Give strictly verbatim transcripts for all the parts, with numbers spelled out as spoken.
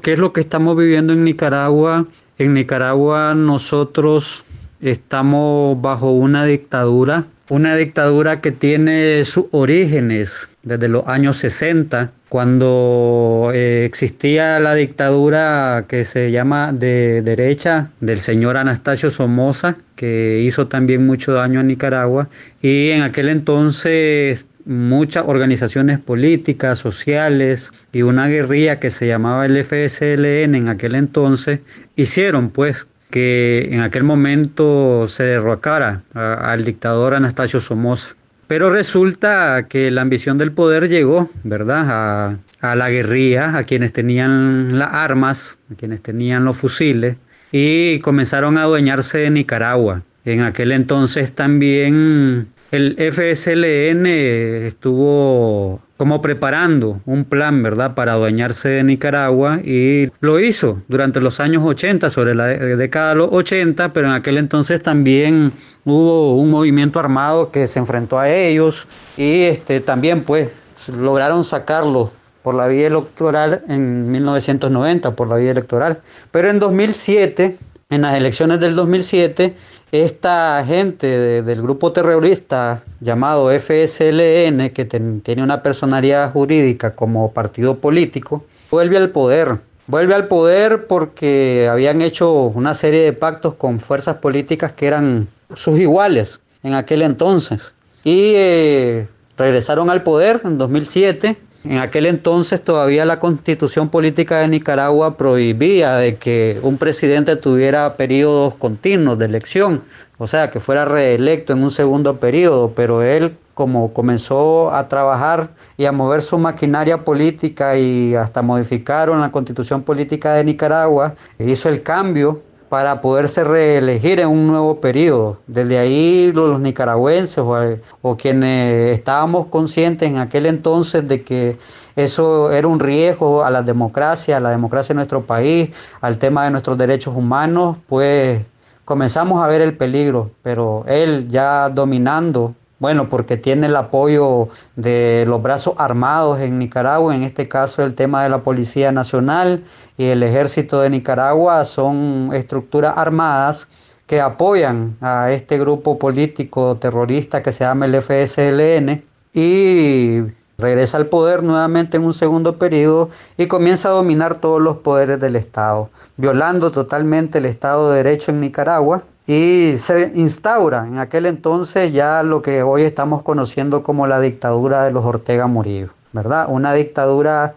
¿qué es lo que estamos viviendo en Nicaragua? En Nicaragua nosotros estamos bajo una dictadura, una dictadura que tiene sus orígenes desde los años sesenta, cuando eh, existía la dictadura que se llama de derecha del señor Anastasio Somoza, que hizo también mucho daño a Nicaragua, y en aquel entonces muchas organizaciones políticas, sociales y una guerrilla que se llamaba el F S L N en aquel entonces hicieron pues que en aquel momento se derrocara a- al dictador Anastasio Somoza. Pero resulta que la ambición del poder llegó, ¿verdad? A, a la guerrilla, a quienes tenían las armas, a quienes tenían los fusiles, y comenzaron a adueñarse de Nicaragua. En aquel entonces también el F S L N estuvo como preparando un plan, ¿verdad?, para adueñarse de Nicaragua, y lo hizo durante los años ochenta, sobre la de- década de los ochenta, pero en aquel entonces también hubo un movimiento armado que se enfrentó a ellos y este, también pues lograron sacarlo por la vía electoral en mil novecientos noventa, por la vía electoral. Pero en dos mil siete, en las elecciones del dos mil siete, esta gente de- del grupo terrorista llamado F S L N, que ten- tiene una personalidad jurídica como partido político, vuelve al poder. Vuelve al poder porque habían hecho una serie de pactos con fuerzas políticas que eran sus iguales en aquel entonces. Y eh, regresaron al poder en dos mil siete. En aquel entonces todavía la constitución política de Nicaragua prohibía de que un presidente tuviera periodos continuos de elección, o sea, que fuera reelecto en un segundo periodo, pero él, como comenzó a trabajar y a mover su maquinaria política y hasta modificaron la constitución política de Nicaragua, hizo el cambio para poderse reelegir en un nuevo periodo. Desde ahí los nicaragüenses o, o quienes estábamos conscientes en aquel entonces de que eso era un riesgo a la democracia, a la democracia de nuestro país, al tema de nuestros derechos humanos, pues comenzamos a ver el peligro, pero él ya dominando, bueno, porque tiene el apoyo de los brazos armados en Nicaragua, en este caso el tema de la Policía Nacional y el Ejército de Nicaragua, son estructuras armadas que apoyan a este grupo político terrorista que se llama el F S L N, y regresa al poder nuevamente en un segundo periodo y comienza a dominar todos los poderes del Estado, violando totalmente el Estado de Derecho en Nicaragua, y se instaura en aquel entonces ya lo que hoy estamos conociendo como la dictadura de los Ortega Murillo, ¿verdad? Una dictadura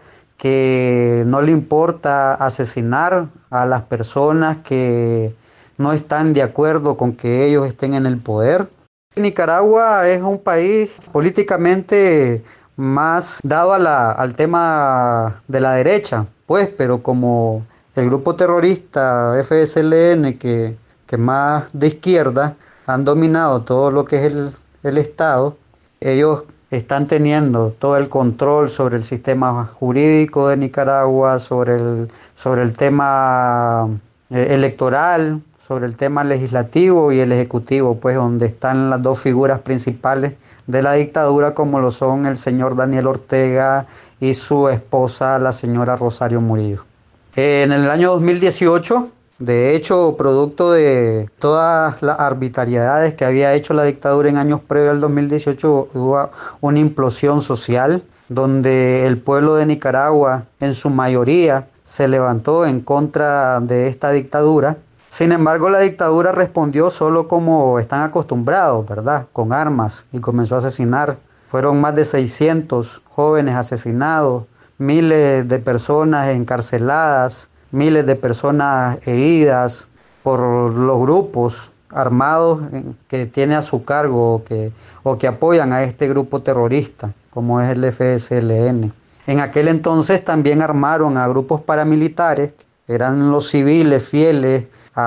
que no le importa asesinar a las personas que no están de acuerdo con que ellos estén en el poder. Nicaragua es un país políticamente más dado a la, al tema de la derecha, pues, pero como el grupo terrorista F S L N, que, que más de izquierda, han dominado todo lo que es el, el Estado, ellos están teniendo todo el control sobre el sistema jurídico de Nicaragua, sobre el, sobre el tema eh, electoral, sobre el tema legislativo y el ejecutivo, pues donde están las dos figuras principales de la dictadura, como lo son el señor Daniel Ortega y su esposa, la señora Rosario Murillo. Eh, en el año dos mil dieciocho, de hecho, producto de todas las arbitrariedades que había hecho la dictadura en años previos al dos mil dieciocho, hubo una implosión social donde el pueblo de Nicaragua, en su mayoría, se levantó en contra de esta dictadura. Sin embargo, la dictadura respondió solo como están acostumbrados, ¿verdad? Con armas, y comenzó a asesinar. Fueron más de seiscientos jóvenes asesinados, miles de personas encarceladas, miles de personas heridas por los grupos armados que tiene a su cargo o que, o que apoyan a este grupo terrorista, como es el F S L N. En aquel entonces también armaron a grupos paramilitares, eran los civiles fieles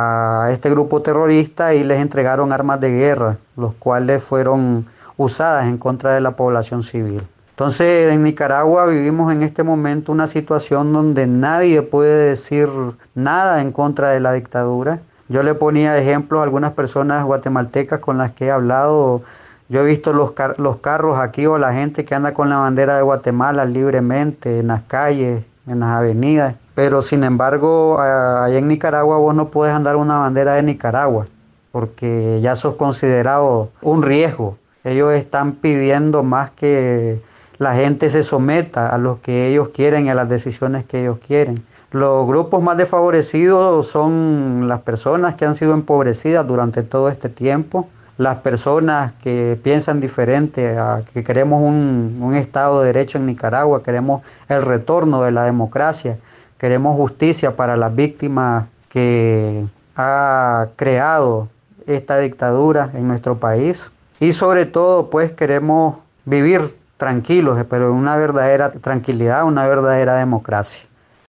a este grupo terrorista, y les entregaron armas de guerra, los cuales fueron usadas en contra de la población civil. Entonces, en Nicaragua vivimos en este momento una situación donde nadie puede decir nada en contra de la dictadura. Yo le ponía ejemplos a algunas personas guatemaltecas con las que he hablado. Yo he visto los, car los carros aquí, o la gente que anda con la bandera de Guatemala libremente en las calles, en las avenidas. Pero sin embargo, a- allá en Nicaragua vos no puedes andar una bandera de Nicaragua, porque ya sos considerado un riesgo. Ellos están pidiendo más que la gente se someta a lo que ellos quieren y a las decisiones que ellos quieren. Los grupos más desfavorecidos son las personas que han sido empobrecidas durante todo este tiempo, las personas que piensan diferente, a que queremos un, un Estado de Derecho en Nicaragua, queremos el retorno de la democracia, queremos justicia para las víctimas que ha creado esta dictadura en nuestro país y sobre todo pues queremos vivir tranquilos, pero en una verdadera tranquilidad, una verdadera democracia.